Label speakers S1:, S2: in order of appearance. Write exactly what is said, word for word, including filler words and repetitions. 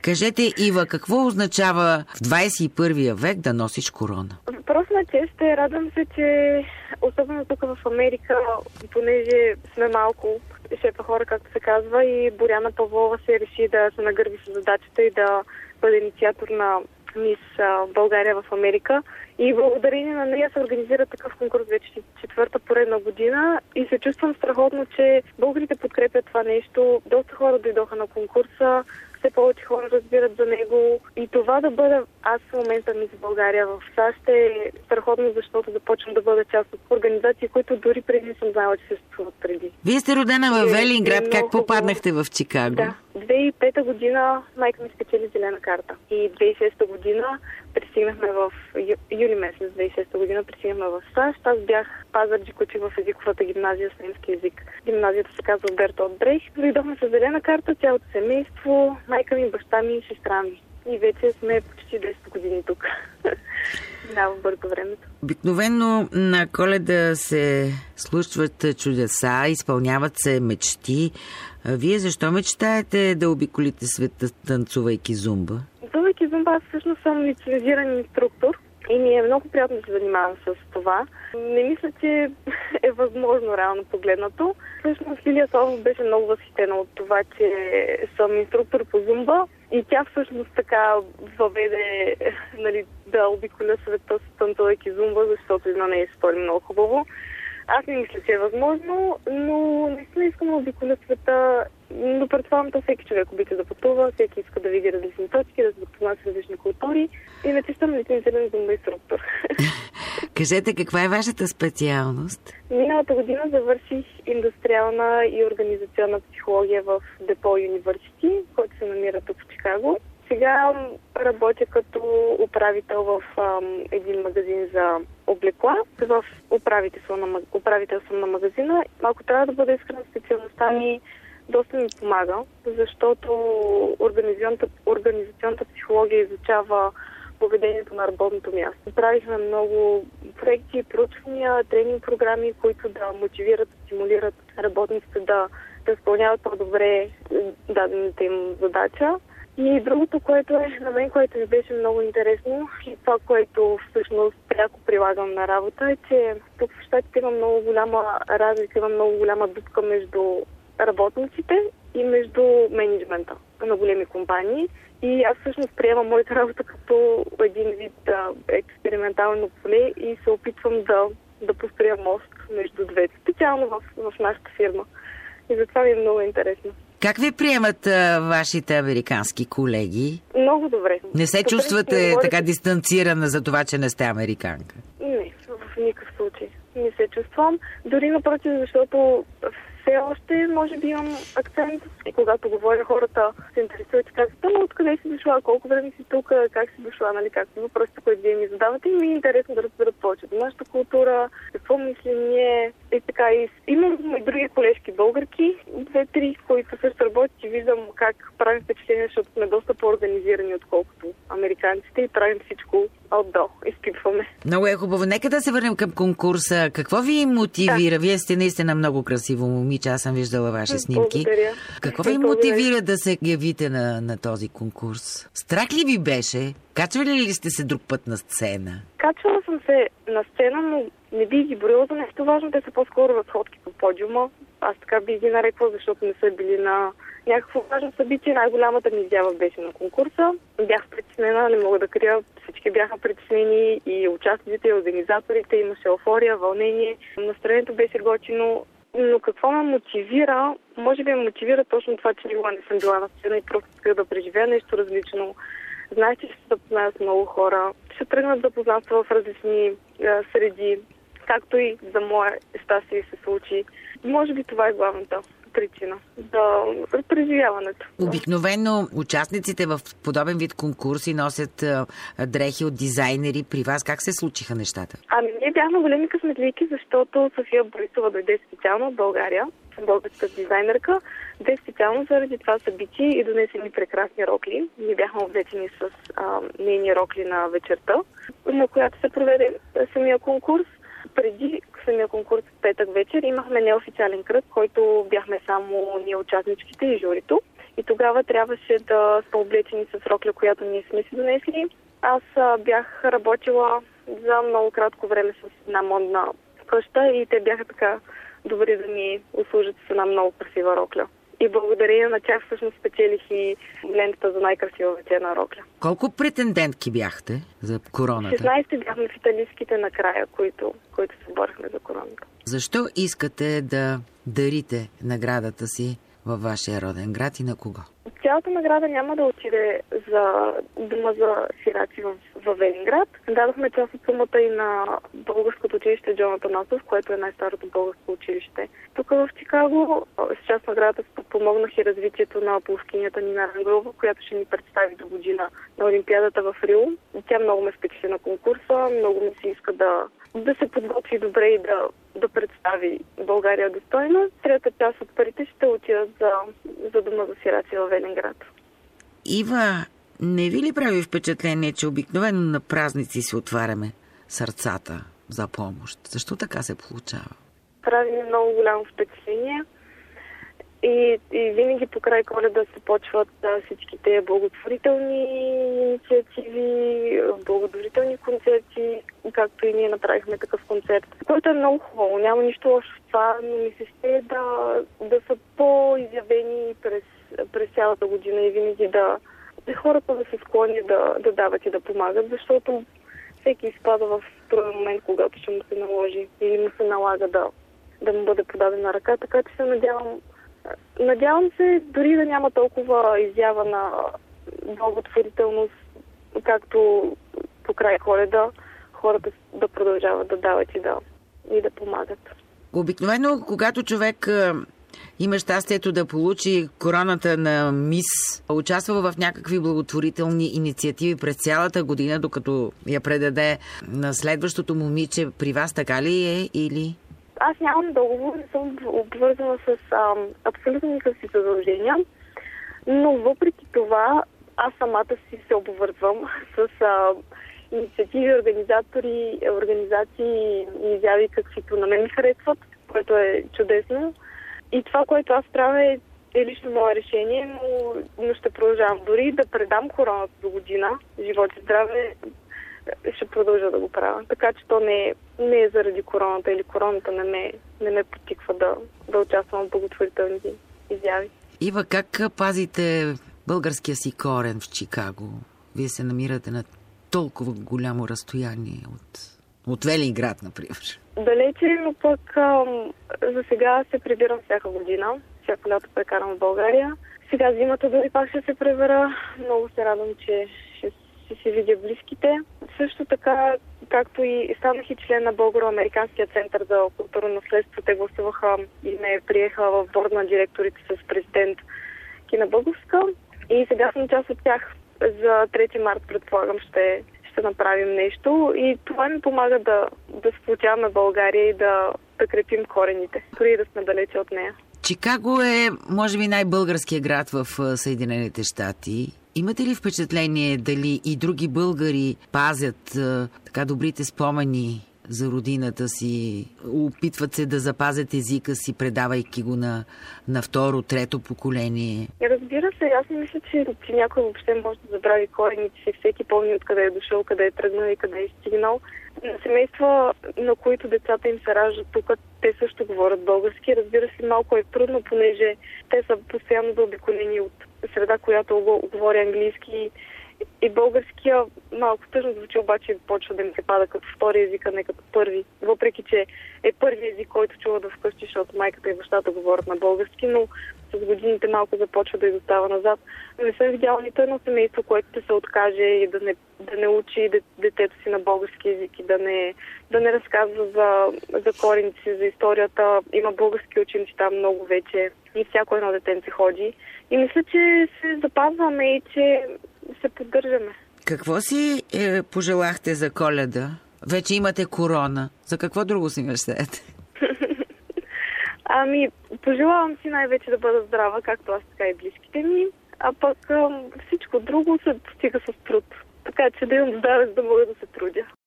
S1: Кажете, Ива, какво означава в двадесет и първия век да носиш корона?
S2: Въпрос на чест е. Радвам се, че особено тук в Америка, понеже сме малко шепа хора, както се казва, и Боряна Павлова се реши да се нагърби с задачата и да бъде инициатор на Мис България в Америка. И благодарение на нея се организира такъв конкурс вече четвърта поредна година и се чувствам страхотно, че българите подкрепят това нещо. Доста хора дойдоха на конкурса, все повече хора разбират за него и това да бъда аз в момента Мис България в САЩ е страхотно, защото започвам да бъда част от организации, които дори преди не съм знала, че съществуват преди.
S1: Вие сте родена в Велинград, как
S2: много...
S1: попаднахте в Чикаго?
S2: Да. две хиляди и пета година майка ми спечели зелена карта и две хиляди и шеста година пристигнахме в ю, юли месец две хиляди и шеста година пристигнахме в САЩ. Аз бях Пазарджик, учих в езиковата гимназия с немски език. Гимназията се казва Бертолд Брехт. Дойдохме с зелена карта, цялото семейство, майка ми, баща ми и сестра ми. И вече сме почти десет години тук. Минава бързо времето.
S1: Обикновено на Коледа се случват чудеса, изпълняват се мечти. Вие защо мечтаете да обиколите света, танцувайки зумба?
S2: Танцувайки зумба, аз всъщност съм лицензиран инструктор и ми е много приятно да се занимавам с това. Не мисля, че е възможно реално погледнато. Всъщност Лилия Славов беше много възхитена от това, че съм инструктор по зумба и тя всъщност така въведе, нали, да обиколя света с танцувайки зумба, защото и на нея се стори много хубаво. Аз не мисля, че е възможно, но наистина искам да обиколя света, но предполагам, то всеки човек обича да пътува, всеки иска да види различни точки, да се запознава с различни култури. Иначе съм лицензиран зумба инструктор.
S1: Кажете, каква е вашата специалност?
S2: Миналата година завърших индустриална и организационна психология в Депо Юниверсити, който се намира тук в Чикаго. Сега работя като управител в ам, един магазин за облекла. В управител на, управител съм на магазина. Ако трябва да бъда искрена, специалността ми доста ми помага, защото организационната, организационната психология изучава поведението на работното място. Правихме много проекти, проучвания, тренинг програми, които да мотивират, стимулират работниците да, да изпълняват по-добре дадената им задача. И другото, което е на мен, което ми беше много интересно и това, което всъщност пряко прилагам на работа, е, че тук в щатите има много голяма разлика, има много голяма дупка между работниците и между мениджмента на големи компании. И аз всъщност приемам моята работа като един вид да, експериментално поле и се опитвам да, да построя мост между двете, специално в, в нашата фирма. И затова ми е много интересно.
S1: Как ви приемат а, вашите американски колеги?
S2: Много добре.
S1: Не се чувствате така дистанцирана за това, че не сте американка?
S2: Не, в никакъв случай. Не се чувствам. Дори напротив, защото все още може би имам акцент. И когато говоря, хората се интересуват и казват, но откъде си дошла, колко време си тук, как си дошла, нали, както въпросите, които вие ми задавате, и ми е интересно да разберат повече за нашата култура, какво мислим ние и така. И имам и други колежки българки, две-три, които също работят и виждам как правим впечатление, защото сме доста по-организирани, отколкото американците и правим всичко отдолу. Изпитваме.
S1: Много е хубаво. Нека да се върнем към конкурса. Какво ви мотивира? Да. Вие сте наистина много красиво момиче. Аз съм виждала ваши снимки.
S2: Благодаря.
S1: Какво ви мотивира да се явите на, на този конкурс? Страх ли ви беше? Качвали ли сте се друг път на сцена?
S2: Качвала съм се на сцена, но не би ги броила за нещо важно. Те са по-скоро разходки по подиума. Аз така би ги нарекла, защото не са били на някакво важно събитие. Най-голямата ми изява беше на конкурса. Бях притеснена, не мога да крия. Всички бяха притеснени, и участниците, и организаторите. Имаше еуфория, вълнение. Настроението беше готино. Но какво ме мотивира? Може би ме мотивира точно това, че никога не съм била на сцена и просто исках да преживея нещо различно. Знаеш, че ще се запозная с много хора. Ще тръгнат запознанства в различни е, среди, както и за моя щастие се случи. Може би това е главната причина за преживяването.
S1: Обикновено участниците в подобен вид конкурси носят а, дрехи от дизайнери. При вас как се случиха нещата?
S2: Ами ние бяхме големи късметлийки, защото София Борисова дойде специално от България, българска дизайнерка, дойде специално заради това събитие и донесе ни прекрасни рокли. Ние бяхме облечени с а, нейни рокли на вечерта, на която се проведе самия конкурс. Преди самия конкурс в петък вечер имахме неофициален кръг, който бяхме само ние участничките и журито. И тогава трябваше да сме облечени с рокля, която ние сме си донесли. Аз а, бях работила за много кратко време с една модна къща и те бяха така добри да ми услужат с една много красива рокля. И благодарение на тях всъщност спечелих и лентата за най-красива вечерна рокля.
S1: Колко претендентки бяхте за короната?
S2: шестнайсет бяхме в италийските накрая, които, които се борихме за короната.
S1: Защо искате да дарите наградата си във вашия роден град и на кого?
S2: Цялата награда няма да отиде за дома за сираци в, в Велинград. Дадохме част от сумата и на българското училище Джон Атанасов, което е най-старото българско училище тук в Чикаго. С част наградата подпомогнах и развитието на пловкинята Нина Рангелова, която ще ни представи до година на Олимпиадата в Рио. Тя много ме впечатли на конкурса, много ми се иска да, да се подготви добре и да, да представи България достойно. Трета част от парите ще отидат за, за дома за сираци в Велинград.
S1: Ива, не ви ли прави впечатление, че обикновено на празници си отваряме сърцата за помощ? Защо така се получава?
S2: Прави ми много голямо впечатление. И, и винаги по край Коледа се почват а, всичките благотворителни инициативи, благотворителни концерти, както и ние направихме такъв концерт, който е много хубаво. Няма нищо лошо в това, но ми се ще да, да са по-изявени през, през цялата година и винаги да, да хората да се склонят да, да дават и да помагат, защото всеки изпада в труден момент, когато ще му се наложи или му се налага да, да му бъде подадена ръка, така че се надявам Надявам се дори да няма толкова изява на благотворителност, както по край Коледа, хората да продължават да дават и да, и да помагат.
S1: Обикновено, когато човек има щастието да получи короната на мис, участва в някакви благотворителни инициативи през цялата година, докато я предаде на следващото момиче. При вас така ли е или...
S2: Аз нямам договор, не съм обвързана с а, абсолютно никакви задължения, но въпреки това аз самата си се обвързвам с а, инициативи, организатори, организации и изяви, каквито на мен ми харесват, което е чудесно. И това, което аз правя е, е лично мое решение, но, но ще продължавам. Дори да предам короната до година, живот и здраве, ще продължа да го правя. Така че то не е, не е заради короната или короната не ме, не ме потиква да, да участвам в благотворителни изяви.
S1: Ива, как пазите българския си корен в Чикаго? Вие се намирате на толкова голямо разстояние от, от Велинград, например.
S2: Далече, но пък ам, за сега се прибирам всяка година. Всяко лято прекарам в България. Сега зимата дори пак ще се пребера. Много се радвам, че ще ще си видя близките. Също така, както и станах и член на Българо-американския център за културно наследство, те гласуваха и ме приеха в борд на директорите с президент Кина Бъговска. И сега съм част от тях. За трети март, предполагам, ще, ще направим нещо. И това ми помага да, да сплотяваме България и да, да крепим корените, дори да сме далече от нея.
S1: Чикаго е, може би, най-българския град в Съединените щати. Имате ли впечатление дали и други българи пазят а, така добрите спомени за родината си, опитват се да запазят езика си, предавайки го на, на второ, трето поколение?
S2: Разбира се, аз не мисля, че, че някой въобще може да забрави корените си. Всеки помни откъде е дошъл, къде е тръгнал и къде е стигнал. На семейства, на които децата им се раждат тук, те също говорят български. Разбира се, малко е трудно, понеже те са постоянно заобиколени от среда, която говори английски. И българския малко тъжно звучи, обаче почва да ми се пада като втори език, а не като първи. Въпреки, че е първи език, който чува да вкъщи, защото майката и бащата говорят на български, но с годините малко започва да изостава назад. Не съм видяла нито едно семейство, което ще се откаже и да не, да не учи детето си на български език и да не, да не разказва за, за корените си, за историята. Има български училища много вече и всяко едно детенце ходи. И мисля, че се запазваме и че се поддържаме.
S1: Какво си е, пожелахте за Коледа? Вече имате корона. За какво друго си мечтаете?
S2: Ами, пожелавам си най-вече да бъда здрава, както аз, така и близките ми. А пък всичко друго се постига с труд. Така че да имам здраве, за да мога да се трудя.